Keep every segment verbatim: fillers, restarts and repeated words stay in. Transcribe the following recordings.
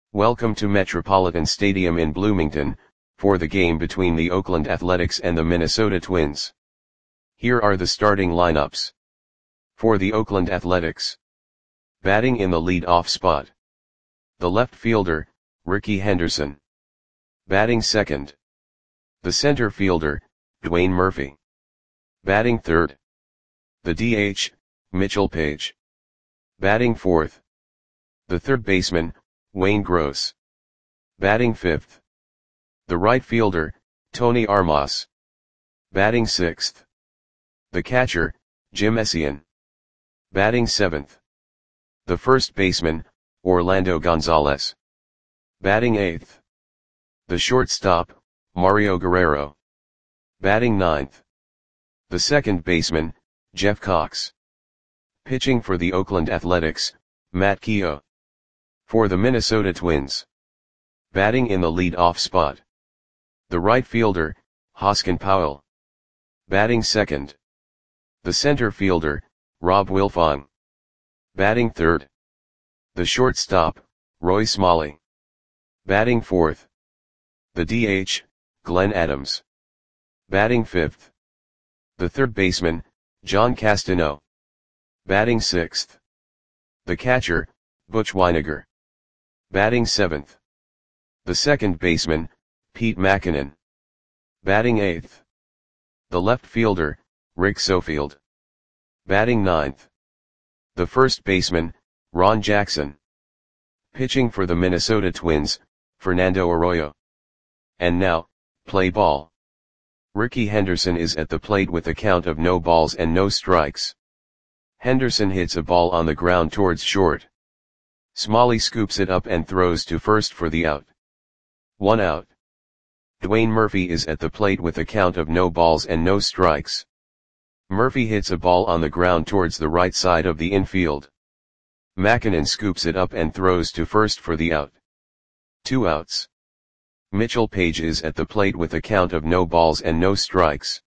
Welcome to Metropolitan Stadium in Bloomington, for the game between the Oakland Athletics and the Minnesota Twins. Here are the starting lineups. For the Oakland Athletics. Batting in the lead-off spot. The left fielder, Rickey Henderson. Batting second. The center fielder, Dwayne Murphy. Batting third. The D H, Mitchell Page. Batting fourth. The third baseman, Wayne Gross. Batting fifth. The right fielder, Tony Armas. Batting sixth. The catcher, Jim Essien. Batting seventh. The first baseman, Orlando Gonzalez. Batting eighth. The shortstop, Mario Guerrero. Batting ninth. The second baseman, Jeff Cox. Pitching for the Oakland Athletics, Matt Keough. For the Minnesota Twins. Batting in the lead-off spot. The right fielder, Hoskin Powell. Batting second. The center fielder, Rob Wilfong. Batting third. The shortstop, Roy Smalley. Batting fourth. The D H, Glenn Adams. Batting fifth. The third baseman, John Castano. Batting sixth. The catcher, Butch Wynegar. Batting seventh. The second baseman, Pete Mackinnon. Batting eighth. The left fielder, Rick Sofield. Batting ninth. The first baseman, Ron Jackson. Pitching for the Minnesota Twins, Fernando Arroyo. And now, play ball. Rickey Henderson is at the plate with a count of no balls and no strikes. Henderson hits a ball on the ground towards short. Smalley scoops it up and throws to first for the out. One out. Dwayne Murphy is at the plate with a count of no balls and no strikes. Murphy hits a ball on the ground towards the right side of the infield. Mackinnon scoops it up and throws to first for the out. Two outs. Mitchell Page is at the plate with a count of no balls and no strikes.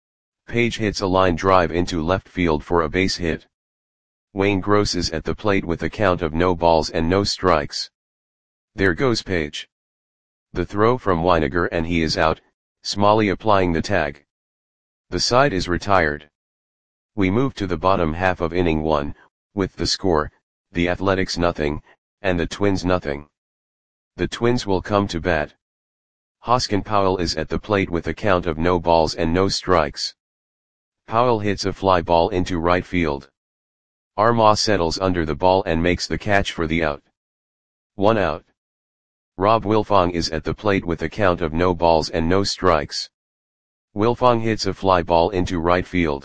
Page hits a line drive into left field for a base hit. Wayne Gross is at the plate with a count of no balls and no strikes. There goes Page. The throw from Wynegar and he is out, Smalley applying the tag. The side is retired. We move to the bottom half of inning one, with the score, the Athletics nothing, and the Twins nothing. The Twins will come to bat. Hoskin Powell is at the plate with a count of no balls and no strikes. Powell hits a fly ball into right field. Armas settles under the ball and makes the catch for the out. One out. Rob Wilfong is at the plate with a count of no balls and no strikes. Wilfong hits a fly ball into right field.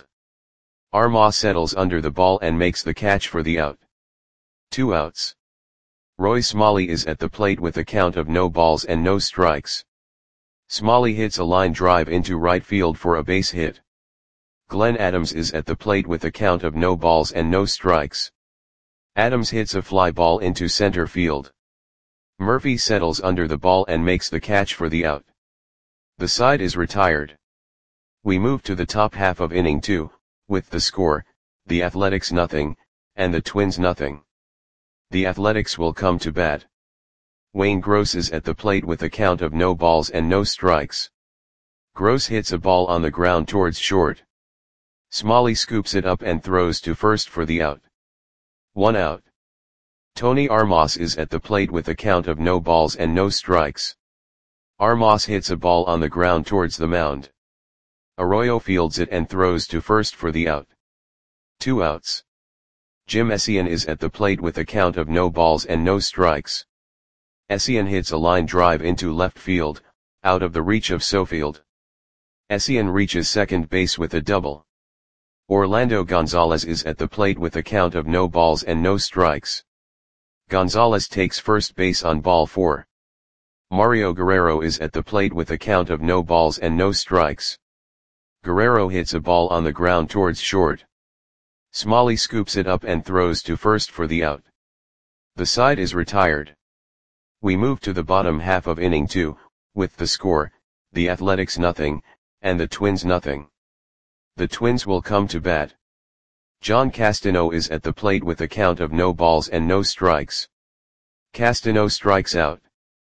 Armas settles under the ball and makes the catch for the out. Two outs. Roy Smalley is at the plate with a count of no balls and no strikes. Smalley hits a line drive into right field for a base hit. Glenn Adams is at the plate with a count of no balls and no strikes. Adams hits a fly ball into center field. Murphy settles under the ball and makes the catch for the out. The side is retired. We move to the top half of inning two, with the score, the Athletics nothing, and the Twins nothing. The Athletics will come to bat. Wayne Gross is at the plate with a count of no balls and no strikes. Gross hits a ball on the ground towards short. Smalley scoops it up and throws to first for the out. One out. Tony Armas is at the plate with a count of no balls and no strikes. Armas hits a ball on the ground towards the mound. Arroyo fields it and throws to first for the out. Two outs. Jim Essien is at the plate with a count of no balls and no strikes. Essien hits a line drive into left field, out of the reach of Sofield. Essien reaches second base with a double. Orlando Gonzalez is at the plate with a count of no balls and no strikes. Gonzalez takes first base on ball four. Mario Guerrero is at the plate with a count of no balls and no strikes. Guerrero hits a ball on the ground towards short. Smalley scoops it up and throws to first for the out. The side is retired. We move to the bottom half of inning two, with the score, the Athletics nothing, and the Twins nothing. The Twins will come to bat. John Castano is at the plate with a count of no balls and no strikes. Castano strikes out.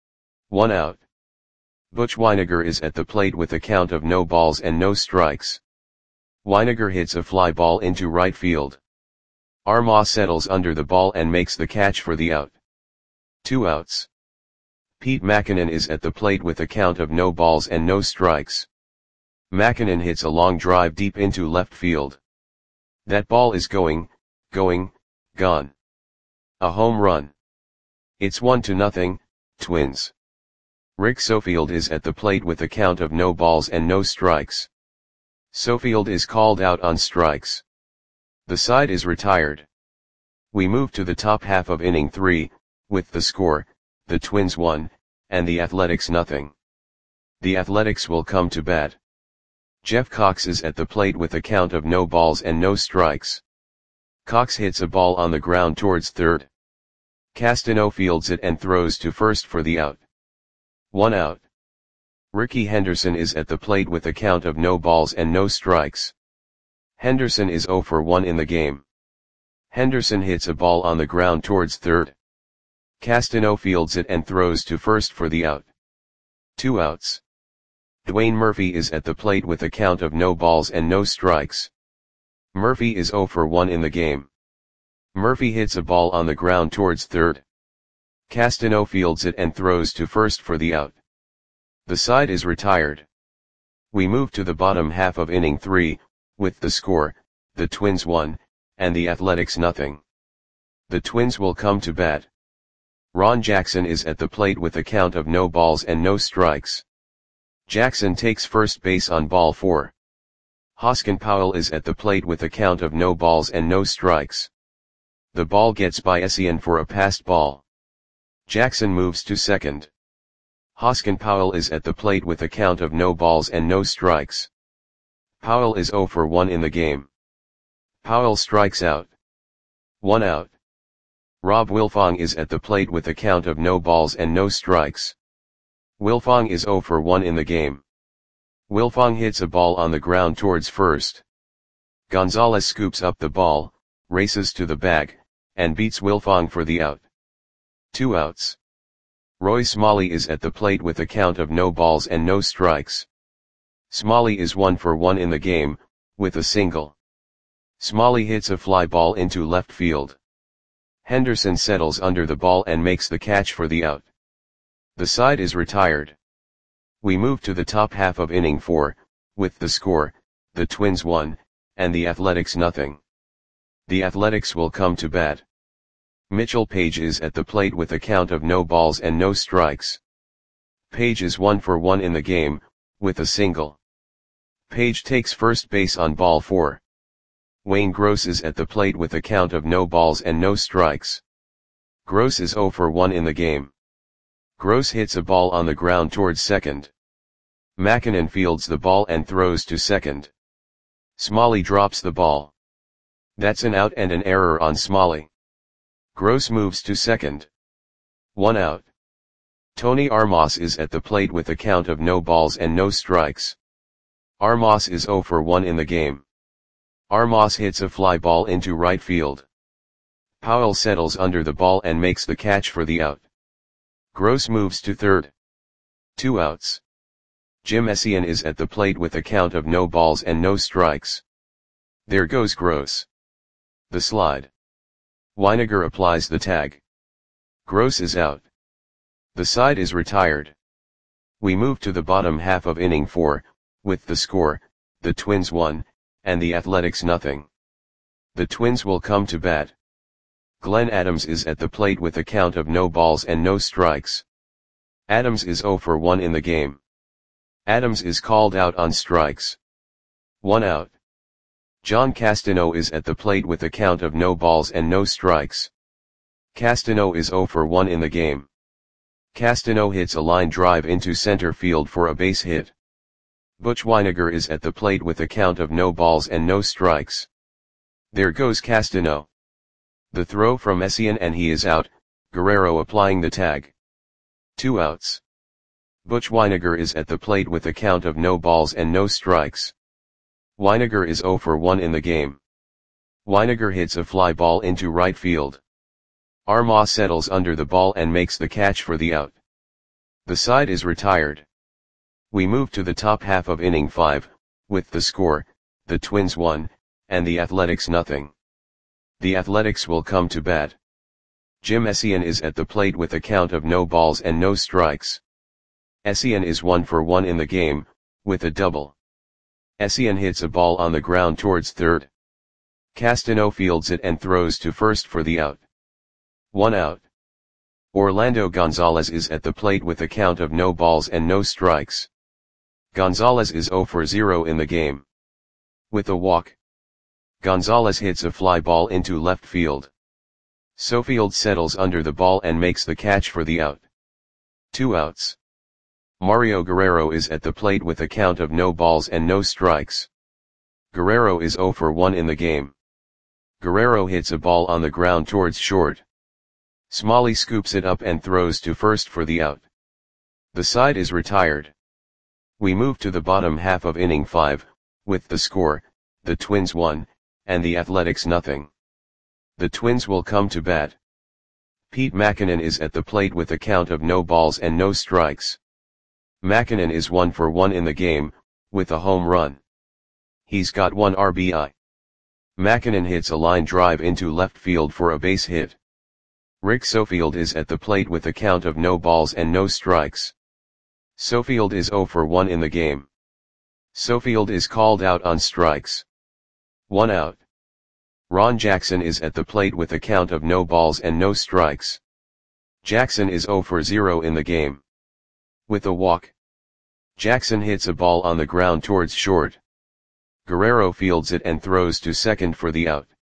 One out. Butch Wynegar is at the plate with a count of no balls and no strikes. Wynegar hits a fly ball into right field. Armah settles under the ball and makes the catch for the out. Two outs. Pete Mackinnon is at the plate with a count of no balls and no strikes. Mackinnon hits a long drive deep into left field. That ball is going, going, gone. A home run. It's one to nothing, Twins. Rick Sofield is at the plate with a count of no balls and no strikes. Sofield is called out on strikes. The side is retired. We move to the top half of inning three, with the score, the Twins one, and the Athletics nothing. The Athletics will come to bat. Jeff Cox is at the plate with a count of no balls and no strikes. Cox hits a ball on the ground towards third. Castano fields it and throws to first for the out. One out. Ricky Henderson is at the plate with a count of no balls and no strikes. Henderson is oh for one in the game. Henderson hits a ball on the ground towards third. Castano fields it and throws to first for the out. Two outs. Dwayne Murphy is at the plate with a count of no balls and no strikes. Murphy is oh for one in the game. Murphy hits a ball on the ground towards third. Castano fields it and throws to first for the out. The side is retired. We move to the bottom half of inning three, with the score, the Twins one, and the Athletics nothing. The Twins will come to bat. Ron Jackson is at the plate with a count of no balls and no strikes. Jackson takes first base on ball four. Hoskin Powell is at the plate with a count of no balls and no strikes. The ball gets by Essien for a passed ball. Jackson moves to second. Hoskin Powell is at the plate with a count of no balls and no strikes. Powell is oh for one in the game. Powell strikes out. One out. Rob Wilfong is at the plate with a count of no balls and no strikes. Wilfong is oh for one in the game. Wilfong hits a ball on the ground towards first. Gonzalez scoops up the ball, races to the bag, and beats Wilfong for the out. Two outs. Roy Smalley is at the plate with a count of no balls and no strikes. Smalley is one for one in the game, with a single. Smalley hits a fly ball into left field. Henderson settles under the ball and makes the catch for the out. The side is retired. We move to the top half of inning four, with the score, the Twins one, and the Athletics nothing. The Athletics will come to bat. Mitchell Page is at the plate with a count of no balls and no strikes. Page is one for one in the game, with a single. Page takes first base on ball four. Wayne Gross is at the plate with a count of no balls and no strikes. Gross is oh for one in the game. Gross hits a ball on the ground towards second. Mackinnon fields the ball and throws to second. Smalley drops the ball. That's an out and an error on Smalley. Gross moves to second. One out. Tony Armas is at the plate with a count of no balls and no strikes. Armas is oh for one in the game. Armas hits a fly ball into right field. Powell settles under the ball and makes the catch for the out. Gross moves to third. Two outs. Jim Essien is at the plate with a count of no balls and no strikes. There goes Gross. The slide. Wynegar applies the tag. Gross is out. The side is retired. We move to the bottom half of inning four, with the score, the Twins one, and the Athletics nothing. The Twins will come to bat. Glenn Adams is at the plate with a count of no balls and no strikes. Adams is oh for one in the game. Adams is called out on strikes. One out. John Castano is at the plate with a count of no balls and no strikes. Castano is oh for one in the game. Castano hits a line drive into center field for a base hit. Butch Wynegar is at the plate with a count of no balls and no strikes. There goes Castano. The throw from Essien and he is out, Guerrero applying the tag. Two outs. Butch Wynegar is at the plate with a count of no balls and no strikes. Wynegar is oh for one in the game. Wynegar hits a fly ball into right field. Armagh settles under the ball and makes the catch for the out. The side is retired. We move to the top half of inning five, with the score, the Twins one, and the Athletics nothing. The Athletics will come to bat. Jim Essien is at the plate with a count of no balls and no strikes. Essien is one for one in the game, with a double. Essien hits a ball on the ground towards third. Castano fields it and throws to first for the out. One out. Orlando Gonzalez is at the plate with a count of no balls and no strikes. Gonzalez is zero for zero in the game. With a walk, Gonzalez hits a fly ball into left field. Sofield settles under the ball and makes the catch for the out. Two outs. Mario Guerrero is at the plate with a count of no balls and no strikes. Guerrero is zero for one in the game. Guerrero hits a ball on the ground towards short. Smalley scoops it up and throws to first for the out. The side is retired. We move to the bottom half of inning five, with the score, the Twins one, and the Athletics nothing. The Twins will come to bat. Pete Mackinnon is at the plate with a count of no balls and no strikes. Mackinnon is one for one in the game, with a home run. He's got one R B I. Mackinnon hits a line drive into left field for a base hit. Rick Sofield is at the plate with a count of no balls and no strikes. Sofield is zero for one in the game. Sofield is called out on strikes. One out. Ron Jackson is at the plate with a count of no balls and no strikes. Jackson is zero for zero in the game. With a walk, Jackson hits a ball on the ground towards short. Guerrero fields it and throws to second for the out.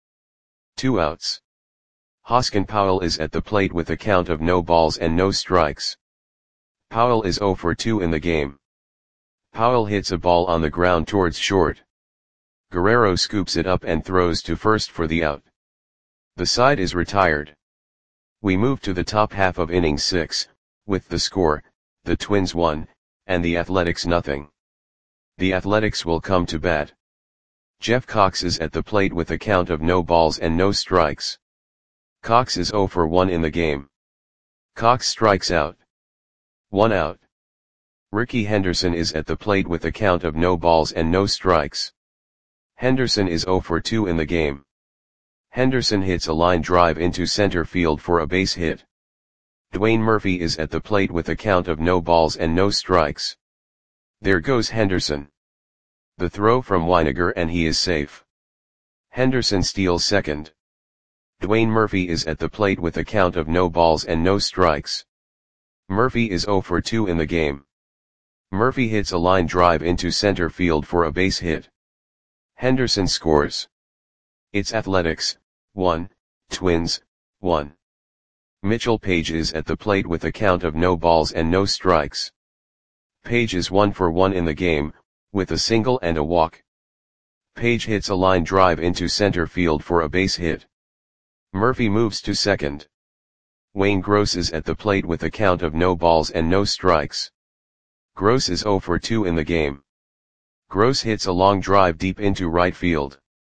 Two outs. Hoskin Powell is at the plate with a count of no balls and no strikes. Powell is zero for two in the game. Powell hits a ball on the ground towards short. Guerrero scoops it up and throws to first for the out. The side is retired. We move to the top half of inning six, with the score, the Twins one, and the Athletics nothing. The Athletics will come to bat. Jeff Cox is at the plate with a count of no balls and no strikes. Cox is zero for one in the game. Cox strikes out. One out. Ricky Henderson is at the plate with a count of no balls and no strikes. Henderson is zero for two in the game. Henderson hits a line drive into center field for a base hit. Dwayne Murphy is at the plate with a count of no balls and no strikes. There goes Henderson. The throw from Weiniger and he is safe. Henderson steals second. Dwayne Murphy is at the plate with a count of no balls and no strikes. Murphy is zero for two in the game. Murphy hits a line drive into center field for a base hit. Henderson scores. It's Athletics, one, Twins, one. Mitchell Page is at the plate with a count of no balls and no strikes. Page is one for one in the game, with a single and a walk. Page hits a line drive into center field for a base hit. Murphy moves to second. Wayne Gross is at the plate with a count of no balls and no strikes. Gross is zero for two in the game. Gross hits a long drive deep into right field.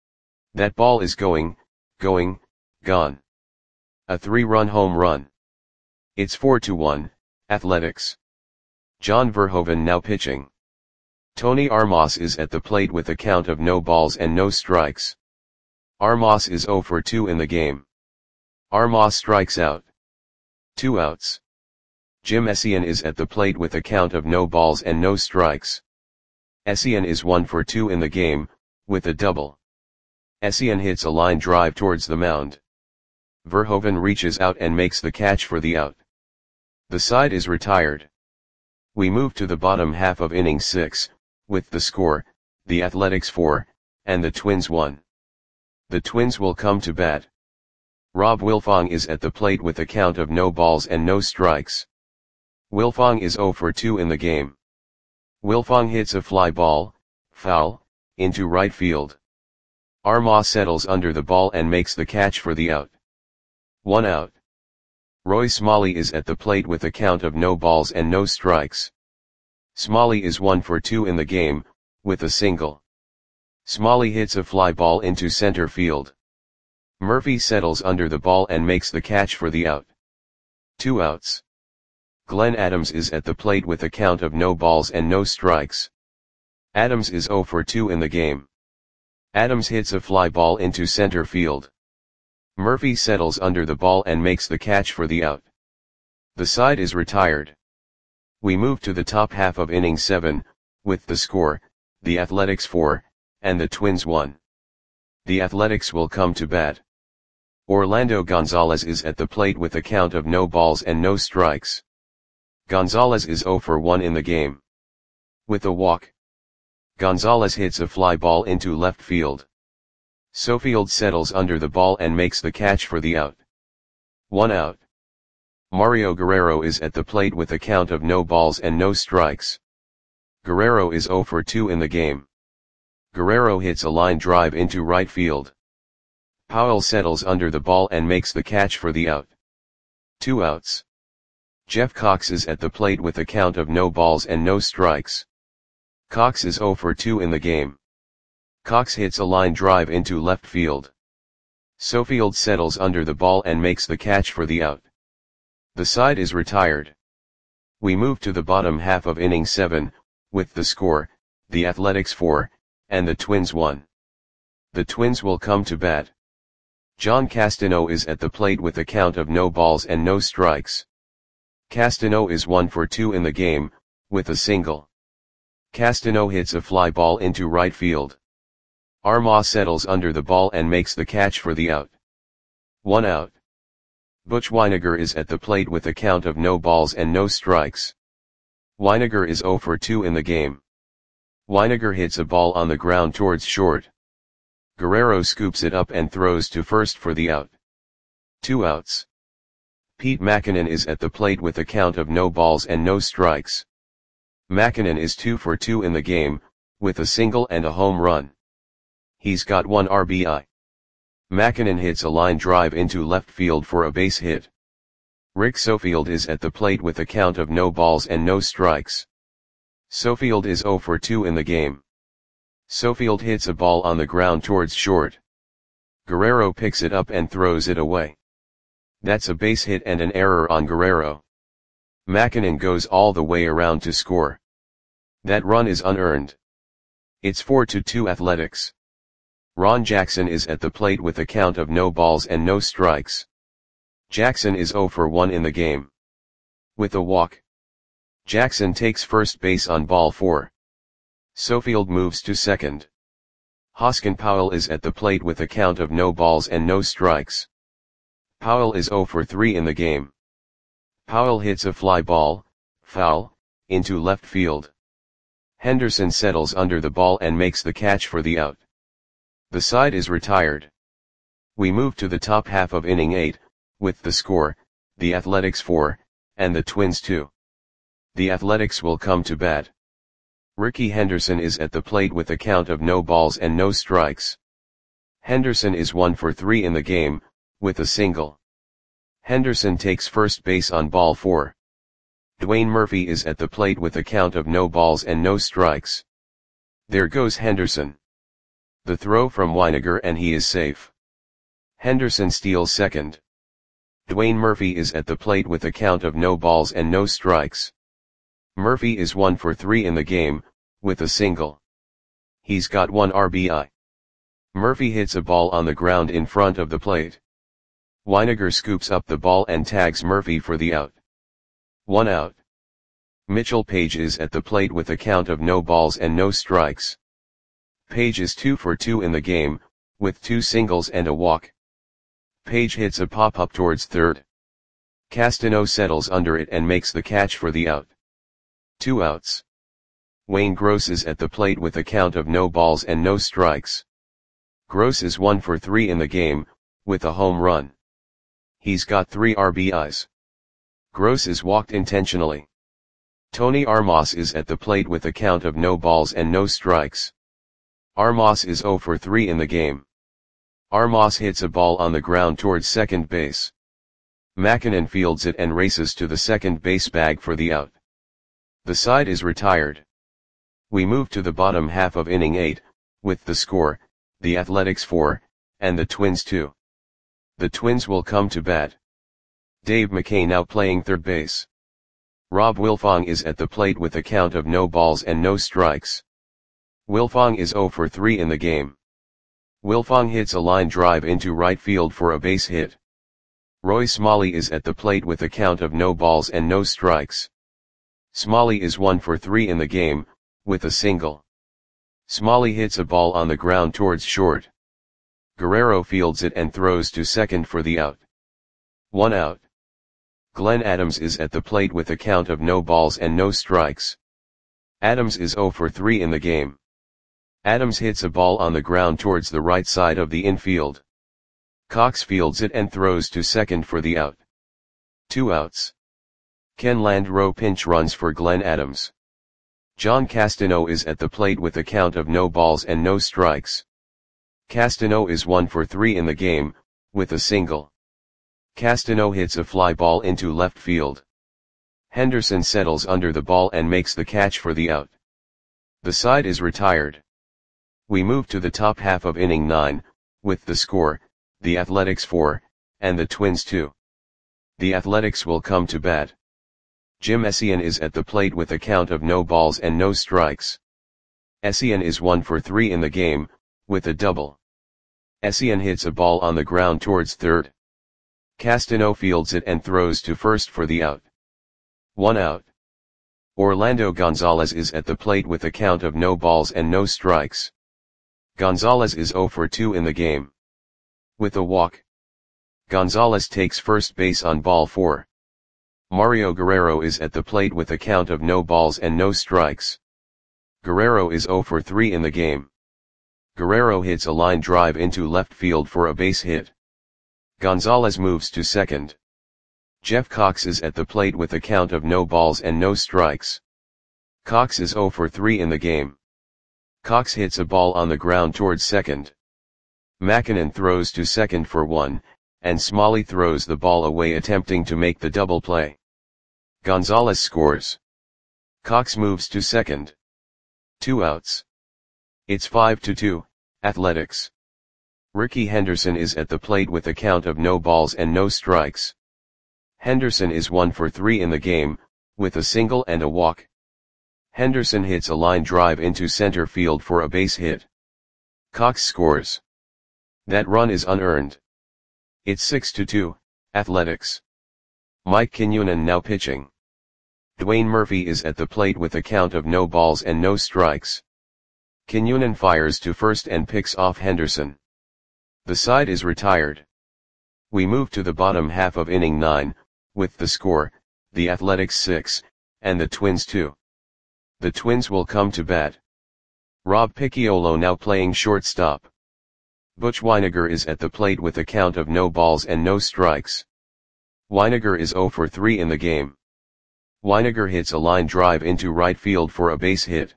That ball is going, going, gone. A three-run home run. It's four to one, Athletics. John Verhoeven now pitching. Tony Armas is at the plate with a count of no balls and no strikes. Armas is zero for two in the game. Armas strikes out. Two outs. Jim Essien is at the plate with a count of no balls and no strikes. Essien is one for two in the game, with a double. Essien hits a line drive towards the mound. Verhoeven reaches out and makes the catch for the out. The side is retired. We move to the bottom half of inning six, with the score, the Athletics four, and the Twins one. The Twins will come to bat. Rob Wilfong is at the plate with a count of no balls and no strikes. Wilfong is zero for two in the game. Wilfong hits a fly ball, foul, into right field. Armas settles under the ball and makes the catch for the out. One out. Roy Smalley is at the plate with a count of no balls and no strikes. Smalley is one for two in the game, with a single. Smalley hits a fly ball into center field. Murphy settles under the ball and makes the catch for the out. Two outs. Glenn Adams is at the plate with a count of no balls and no strikes. Adams is oh for two in the game. Adams hits a fly ball into center field. Murphy settles under the ball and makes the catch for the out. The side is retired. We move to the top half of inning seven, with the score, the Athletics four, and the Twins one. The Athletics will come to bat. Orlando Gonzalez is at the plate with a count of no balls and no strikes. Gonzalez is oh for one in the game. With a walk, Gonzalez hits a fly ball into left field. Sofield settles under the ball and makes the catch for the out. One out. Mario Guerrero is at the plate with a count of no balls and no strikes. Guerrero is oh for two in the game. Guerrero hits a line drive into right field. Powell settles under the ball and makes the catch for the out. Two outs. Jeff Cox is at the plate with a count of no balls and no strikes. Cox is oh for two in the game. Cox hits a line drive into left field. Sofield settles under the ball and makes the catch for the out. The side is retired. We move to the bottom half of inning seven, with the score, the Athletics four, and the Twins one. The Twins will come to bat. John Castano is at the plate with a count of no balls and no strikes. Castano is one for two in the game, with a single. Castano hits a fly ball into right field. Armah settles under the ball and makes the catch for the out. One out. Butch Wynegar is at the plate with a count of no balls and no strikes. Wynegar is oh for two in the game. Wynegar hits a ball on the ground towards short. Guerrero scoops it up and throws to first for the out. Two outs. Pete Mackinnon is at the plate with a count of no balls and no strikes. Mackinnon is two for two in the game, with a single and a home run. He's got one R B I. Mackinnon hits a line drive into left field for a base hit. Rick Sofield is at the plate with a count of no balls and no strikes. Sofield is oh for two in the game. Sofield hits a ball on the ground towards short. Guerrero picks it up and throws it away. That's a base hit and an error on Guerrero. Mackinnon goes all the way around to score. That run is unearned. It's four to two Athletics. Ron Jackson is at the plate with a count of no balls and no strikes. Jackson is oh for one in the game. With a walk, Jackson takes first base on ball four. Sofield moves to second. Hoskin Powell is at the plate with a count of no balls and no strikes. Powell is oh for three in the game. Powell hits a fly ball, foul, into left field. Henderson settles under the ball and makes the catch for the out. The side is retired. We move to the top half of inning eight, with the score, the Athletics four, and the Twins two. The Athletics will come to bat. Ricky Henderson is at the plate with a count of no balls and no strikes. Henderson is one for three in the game, with a single. Henderson takes first base on ball four. Dwayne Murphy is at the plate with a count of no balls and no strikes. There goes Henderson. The throw from Wynegar and he is safe. Henderson steals second. Dwayne Murphy is at the plate with a count of no balls and no strikes. Murphy is one for three in the game, with a single. He's got one R B I. Murphy hits a ball on the ground in front of the plate. Wynegar scoops up the ball and tags Murphy for the out. One out. Mitchell Page is at the plate with a count of no balls and no strikes. Page is two for two in the game, with two singles and a walk. Page hits a pop-up towards third. Castano settles under it and makes the catch for the out. Two outs. Wayne Gross is at the plate with a count of no balls and no strikes. Gross is one for three in the game, with a home run. He's got three R B Is. Gross is walked intentionally. Tony Armas is at the plate with a count of no balls and no strikes. Armas is oh for three in the game. Armas hits a ball on the ground towards second base. Mackinnon fields it and races to the second base bag for the out. The side is retired. We move to the bottom half of inning eight, with the score, the Athletics four, and the Twins two. The Twins will come to bat. Dave McKay now playing third base. Rob Wilfong is at the plate with a count of no balls and no strikes. Wilfong is zero for three in the game. Wilfong hits a line drive into right field for a base hit. Roy Smalley is at the plate with a count of no balls and no strikes. Smalley is one for three in the game, with a single. Smalley hits a ball on the ground towards short. Guerrero fields it and throws to second for the out. One out. Glenn Adams is at the plate with a count of no balls and no strikes. Adams is zero for three in the game. Adams hits a ball on the ground towards the right side of the infield. Cox fields it and throws to second for the out. Two outs. Ken Landreau pinch runs for Glenn Adams. John Castano is at the plate with a count of no balls and no strikes. Castano is one for three in the game, with a single. Castano hits a fly ball into left field. Henderson settles under the ball and makes the catch for the out. The side is retired. We move to the top half of inning nine, with the score, the Athletics four, and the Twins two. The Athletics will come to bat. Jim Essien is at the plate with a count of no balls and no strikes. Essien is one for three in the game, with a double. Essien hits a ball on the ground towards third. Castano fields it and throws to first for the out. One out. Orlando Gonzalez is at the plate with a count of no balls and no strikes. Gonzalez is zero for two in the game. With a walk. Gonzalez takes first base on ball four. Mario Guerrero is at the plate with a count of no balls and no strikes. Guerrero is zero for three in the game. Guerrero hits a line drive into left field for a base hit. Gonzalez moves to second. Jeff Cox is at the plate with a count of no balls and no strikes. Cox is zero for three in the game. Cox hits a ball on the ground towards second. Makinen throws to second for one, and Smalley throws the ball away attempting to make the double play. Gonzalez scores. Cox moves to second. Two outs. It's five to two, Athletics. Ricky Henderson is at the plate with a count of no balls and no strikes. Henderson is one for three in the game, with a single and a walk. Henderson hits a line drive into center field for a base hit. Cox scores. That run is unearned. It's six to two, Athletics. Mike Quinones now pitching. Dwayne Murphy is at the plate with a count of no balls and no strikes. Quinones fires to first and picks off Henderson. The side is retired. We move to the bottom half of inning nine, with the score, the Athletics six, and the Twins two. The Twins will come to bat. Rob Picciolo now playing shortstop. Butch Wynegar is at the plate with a count of no balls and no strikes. Wynegar is zero for three in the game. Wynegar hits a line drive into right field for a base hit.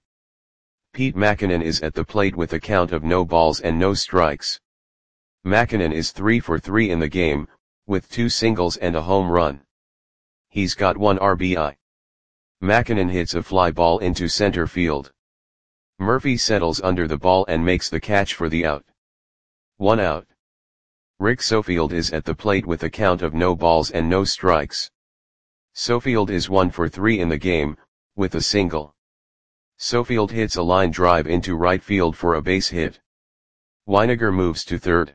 Pete Makinen is at the plate with a count of no balls and no strikes. Makinen is three for three in the game, with two singles and a home run. He's got one R B I. Makinen hits a fly ball into center field. Murphy settles under the ball and makes the catch for the out. One out. Rick Sofield is at the plate with a count of no balls and no strikes. Sofield is one for three in the game, with a single. Sofield hits a line drive into right field for a base hit. Wynegar moves to third.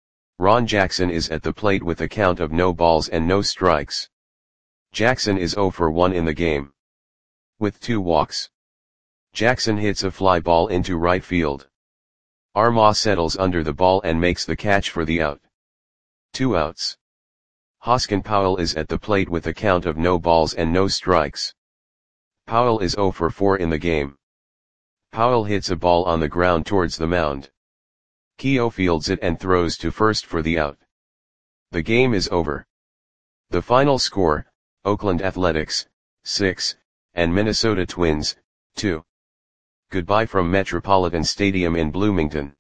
Ron Jackson is at the plate with a count of no balls and no strikes. Jackson is zero for one in the game. With two walks. Jackson hits a fly ball into right field. Armah settles under the ball and makes the catch for the out. Two outs. Hoskin Powell is at the plate with a count of no balls and no strikes. Powell is zero for four in the game. Powell hits a ball on the ground towards the mound. Keogh fields it and throws to first for the out. The game is over. The final score, Oakland Athletics, six, and Minnesota Twins, two. Goodbye from Metropolitan Stadium in Bloomington.